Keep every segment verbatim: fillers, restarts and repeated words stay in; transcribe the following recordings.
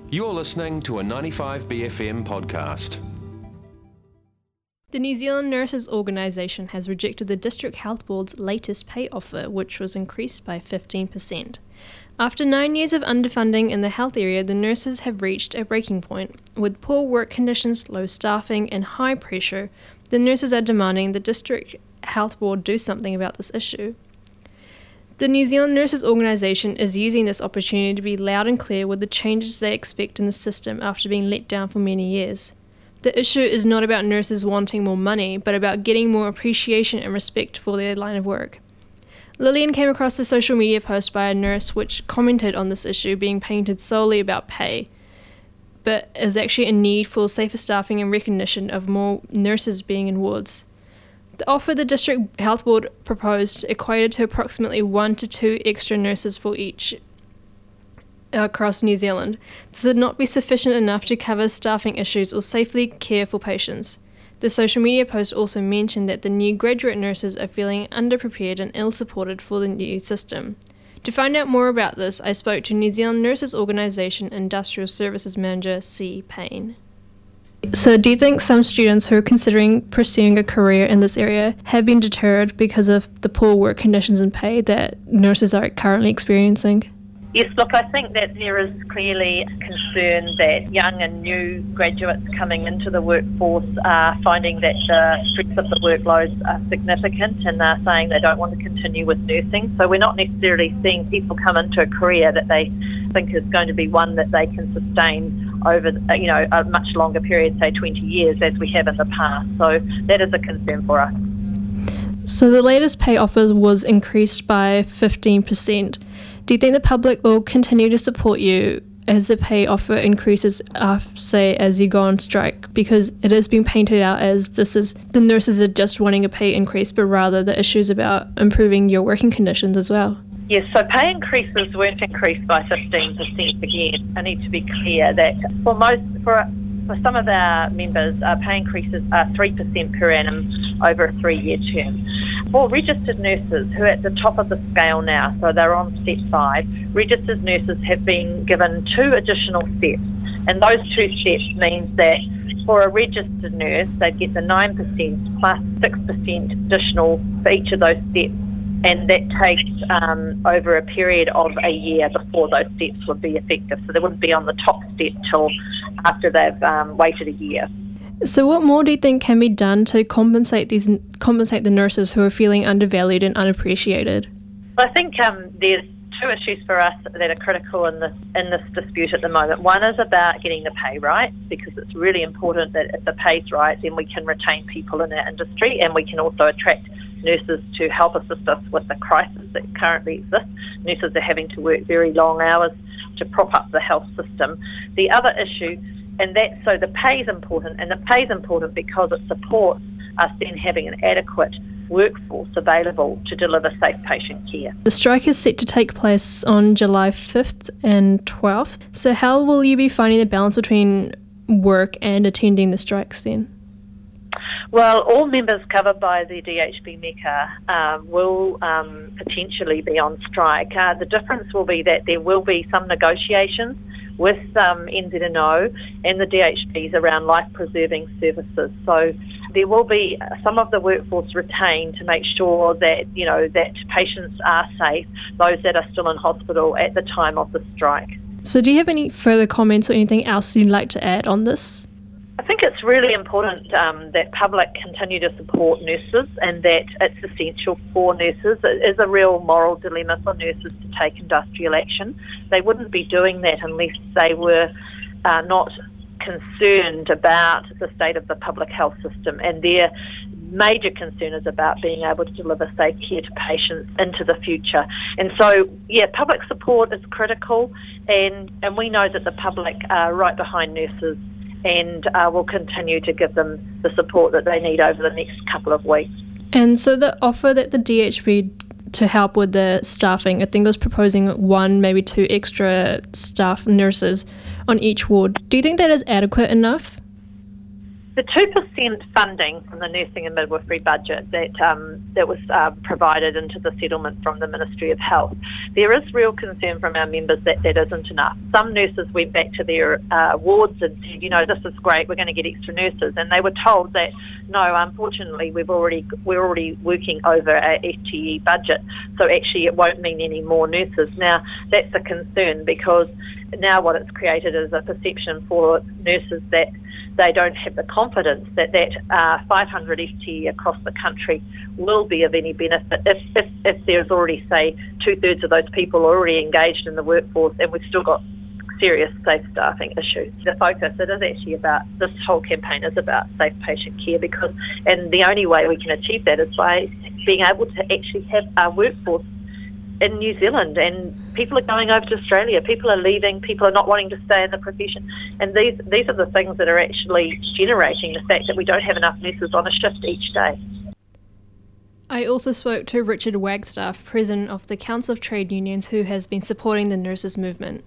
You're listening to a ninety-five B F M podcast. The New Zealand Nurses Organisation has rejected the District Health Board's latest pay offer, which was increased by fifteen percent. After nine years of underfunding in the health area, the nurses have reached a breaking point. With poor work conditions, low staffing and high pressure, the nurses are demanding the District Health Board do something about this issue. The New Zealand Nurses Organisation is using this opportunity to be loud and clear with the changes they expect in the system after being let down for many years. The issue is not about nurses wanting more money, but about getting more appreciation and respect for their line of work. Lillian came across a social media post by a nurse which commented on this issue being painted solely about pay, but is actually a need for safer staffing and recognition of more nurses being in wards. The offer the District Health Board proposed equated to approximately one to two extra nurses for each across New Zealand. This would not be sufficient enough to cover staffing issues or safely care for patients. The social media post also mentioned that the new graduate nurses are feeling underprepared and ill-supported for the new system. To find out more about this, I spoke to New Zealand Nurses Organisation Industrial Services Manager C. Payne. So do you think some students who are considering pursuing a career in this area have been deterred because of the poor work conditions and pay that nurses are currently experiencing? Yes, look, I think that there is clearly concern that young and new graduates coming into the workforce are finding that the stress of the workloads are significant and they're saying they don't want to continue with nursing. So we're not necessarily seeing people come into a career that they think is going to be one that they can sustain over, you know, a much longer period, say twenty years, as we have in the past. So that is a concern for us. So the latest pay offer was increased by fifteen percent. Do you think the public will continue to support you as the pay offer increases, uh, say, as you go on strike? Because it has been painted out as this is the nurses are just wanting a pay increase, but rather the issues about improving your working conditions as well. Yes, so pay increases weren't increased by fifteen percent again. I need to be clear that for most, for for some of our members, uh, pay increases are three percent per annum over a three-year term. For registered nurses who are at the top of the scale now, so they're on step five, registered nurses have been given two additional steps. And those two steps means that for a registered nurse, they'd get the nine percent plus six percent additional for each of those steps. And that takes um, over a period of a year before those steps would be effective. So they wouldn't be on the top step till after they've um, waited a year. So what more do you think can be done to compensate these compensate the nurses who are feeling undervalued and unappreciated? I think um, there's two issues for us that are critical in this in this dispute at the moment. One is about getting the pay right, because it's really important that if the pay's right, then we can retain people in our industry and we can also attract nurses to help assist us with the crisis that currently exists. Nurses are having to work very long hours to prop up the health system. The other issue, and that so the pay is important, and the pay is important because it supports us then having an adequate workforce available to deliver safe patient care. The strike is set to take place on July fifth and twelfth. So how will you be finding the balance between work and attending the strikes then? Well, all members covered by the D H B MECA um, will um, potentially be on strike. Uh, the difference will be that there will be some negotiations with um, N Z N O and the D H Bs around life-preserving services. So there will be some of the workforce retained to make sure that, you know, that patients are safe, those that are still in hospital at the time of the strike. So do you have any further comments or anything else you'd like to add on this? I think it's really important um, that public continue to support nurses and that it's essential for nurses. It is a real moral dilemma for nurses to take industrial action. They wouldn't be doing that unless they were uh, not concerned about the state of the public health system, and their major concern is about being able to deliver safe care to patients into the future. And so, yeah, public support is critical, and, and we know that the public are right behind nurses and uh, will continue to give them the support that they need over the next couple of weeks. And so the offer that the D H B to help with the staffing, I think it was proposing one, maybe two extra staff nurses on each ward. Do you think that is adequate enough? The two percent funding from the nursing and midwifery budget that um, that was uh, provided into the settlement from the Ministry of Health, there is real concern from our members that that isn't enough. Some nurses went back to their uh, wards and said, you know, this is great, we're going to get extra nurses, and they were told that no, unfortunately, we've already we're already working over our F T E budget, so actually it won't mean any more nurses. Now that's a concern, because now what it's created is a perception for nurses that they don't have the confidence that that uh, five hundred F T E across the country will be of any benefit if, if, if there's already, say, two-thirds of those people already engaged in the workforce, and we've still got serious safe staffing issues. The focus, it is actually about, this whole campaign is about safe patient care, because, and the only way we can achieve that is by being able to actually have our workforce in New Zealand, and people are going over to Australia, people are leaving, people are not wanting to stay in the profession, and these these are the things that are actually generating the fact that we don't have enough nurses on a shift each day. I also spoke to Richard Wagstaff, President of the Council of Trade Unions, who has been supporting the nurses movement.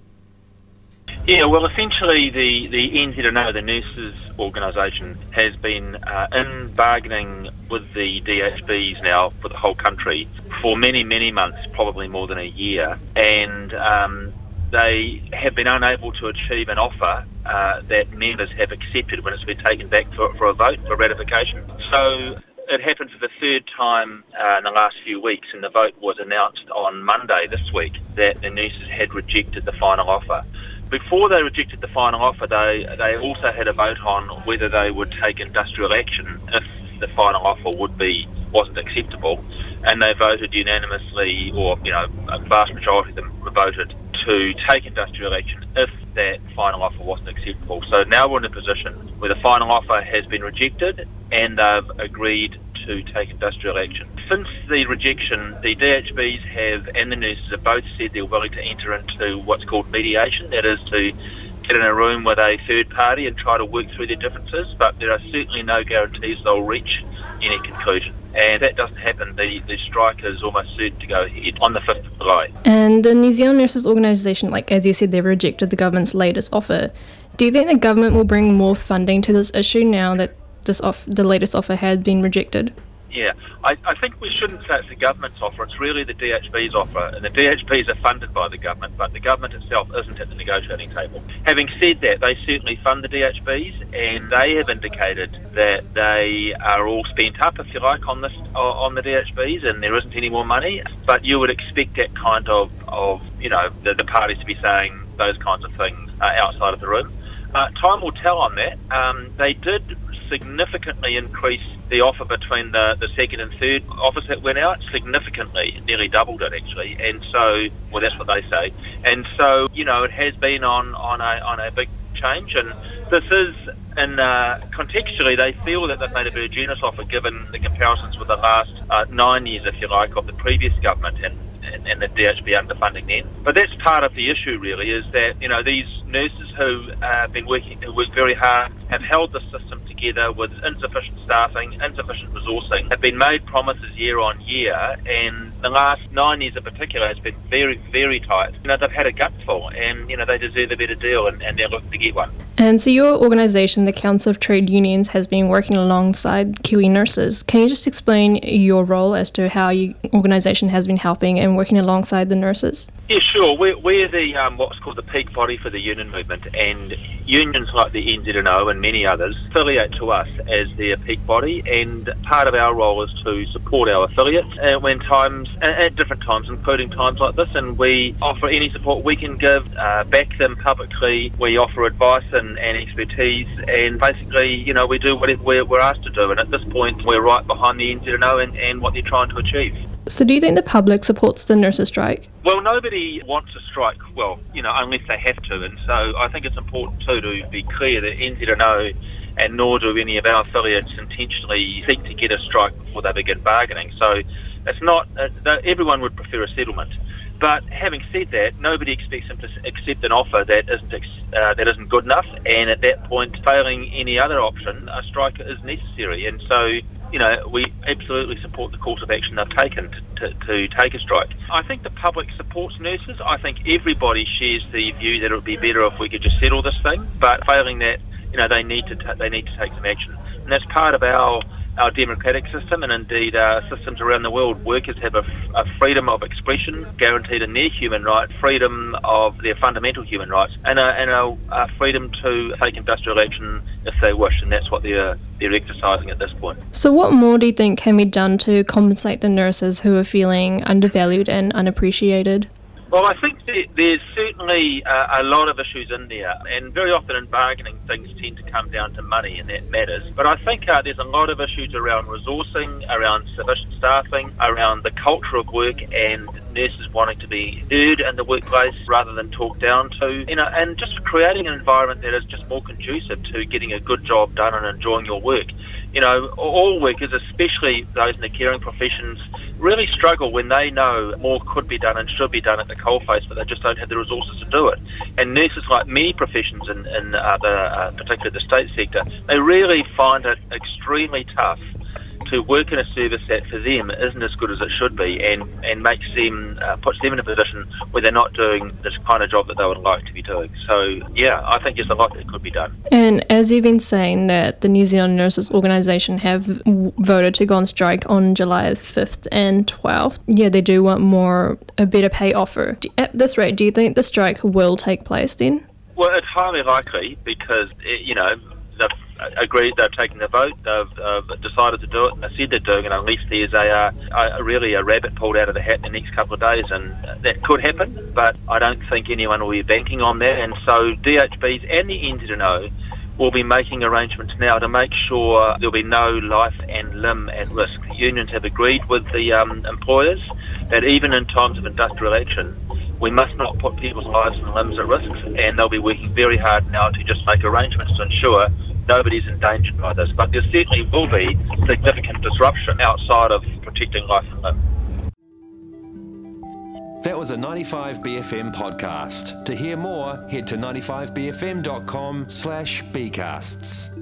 Yeah, well, essentially the, the N Z N O, the nurses organisation, has been uh, in bargaining with the D H Bs now for the whole country for many, many months, probably more than a year, and um, they have been unable to achieve an offer uh, that members have accepted when it's been taken back for, for a vote, for ratification. So it happened for the third time uh, in the last few weeks, and the vote was announced on Monday this week that the nurses had rejected the final offer. Before they rejected the final offer, they they also had a vote on whether they would take industrial action if the final offer would be wasn't acceptable, and they voted unanimously, or you know, a vast majority of them voted to take industrial action if that final offer wasn't acceptable. So now we're in a position where the final offer has been rejected, and they've agreed to take industrial action. Since the rejection, the D H Bs have and the nurses have both said they're willing to enter into what's called mediation, that is to get in a room with a third party and try to work through their differences, but there are certainly no guarantees they'll reach any conclusion. And if that doesn't happen, the, the strike is almost certain to go ahead on the fifth of July. And the New Zealand Nurses Organisation, like as you said, they've rejected the government's latest offer. Do you think the government will bring more funding to this issue now that this off, the latest offer has been rejected? Yeah, I, I think we shouldn't say it's the government's offer, it's really the D H B's offer, and the D H Bs are funded by the government, but the government itself isn't at the negotiating table. Having said that, they certainly fund the D H Bs, and they have indicated that they are all spent up, if you like, on this on the D H Bs, and there isn't any more money, but you would expect that kind of, of you know, the, the parties to be saying those kinds of things uh, outside of the room. Uh, time will tell on that. Um, they did significantly increase the offer between the, the second and third offers that went out, significantly, nearly doubled it actually, and so, well that's what they say, and so, you know, it has been on, on, a, on a big change, and this is, in, uh, contextually, they feel that they've made a very generous offer given the comparisons with the last uh, nine years, if you like, of the previous government and, and, and the D H B underfunding then. But that's part of the issue really, is that, you know, these nurses who uh, have been working, who work very hard, have held the system together with insufficient staffing, insufficient resourcing, have been made promises year on year, and the last nine years in particular has been very, very tight. You know, they've had a gutful, and, you know, they deserve a better deal, and, and they're looking to get one. And so your organisation, the Council of Trade Unions, has been working alongside Kiwi nurses. Can you just explain your role as to how your organisation has been helping and working alongside the nurses? Yeah, sure. We're, we're the um, what's called the peak body for the union movement, and unions like the N Z N O and many others affiliate to us as their peak body, and part of our role is to support our affiliates uh, when times, at different times, including times like this, and we offer any support we can give, uh, back them publicly. We offer advice and, and expertise, and basically, you know, we do whatever we're, we're asked to do, and at this point we're right behind the N Z N O and, and what they're trying to achieve. So do you think the public supports the nurses' strike? Well, nobody wants a strike, well, you know, unless they have to, and so I think it's important too to be clear that N Z N O and nor do any of our affiliates intentionally seek to get a strike before they begin bargaining. So it's not, uh, everyone would prefer a settlement. But having said that, nobody expects them to accept an offer that isn't uh, that isn't good enough, and at that point, failing any other option, a strike is necessary. And so, you know, we absolutely support the course of action they've taken to, to, to take a strike. I think the public supports nurses. I think everybody shares the view that it would be better if we could just settle this thing. But failing that, you know, they need to ta- they need to take some action, and that's part of our our democratic system, and indeed uh, systems around the world. Workers have a, a freedom of expression guaranteed in their human rights, freedom of their fundamental human rights, and a, and a, a freedom to take industrial action if they wish, and that's what they're they're exercising at this point. So what more do you think can be done to compensate the nurses who are feeling undervalued and unappreciated? Well, I think that there's certainly uh, a lot of issues in there, and very often in bargaining things tend to come down to money, and that matters. But I think uh, there's a lot of issues around resourcing, around sufficient staffing, around the culture of work and nurses wanting to be heard in the workplace rather than talked down to, you know, and just creating an environment that is just more conducive to getting a good job done and enjoying your work. You know, all workers, especially those in the caring professions, really struggle when they know more could be done and should be done at the coalface, but they just don't have the resources to do it. And nurses, like many professions in, in uh, the, uh, particularly the state sector, they really find it extremely tough to work in a service that for them isn't as good as it should be, and, and makes them, uh, puts them in a position where they're not doing this kind of job that they would like to be doing. So, yeah, I think there's a lot that could be done. And as you've been saying that the New Zealand Nurses Organisation have w- voted to go on strike on July fifth and twelfth, yeah, they do want more, a better pay offer. Do, at this rate, do you think the strike will take place then? Well, it's highly likely because, you know, they've agreed, they've taken the vote, they've uh, decided to do it, and they said they're doing it unless there's a, uh, a really a rabbit pulled out of the hat in the next couple of days, and that could happen, but I don't think anyone will be banking on that, and so D H Bs and the N Z N O will be making arrangements now to make sure there'll be no life and limb at risk. The unions have agreed with the um, employers that even in times of industrial action, we must not put people's lives and limbs at risk, and they'll be working very hard now to just make arrangements to ensure nobody's endangered by this. But there certainly will be significant disruption outside of protecting life and limb. That was a ninety-five B F M podcast. To hear more, head to ninety-five b f m dot com slash bcasts.